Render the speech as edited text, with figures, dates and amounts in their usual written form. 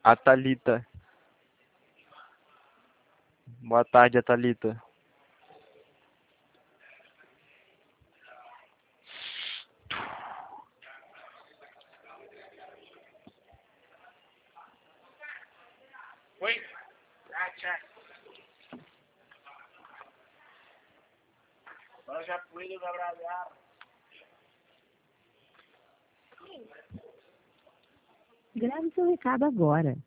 A Thalita. Boa tarde, a Thalita. Oi? Tchau. Agora já pude abraçar. Grave seu recado agora.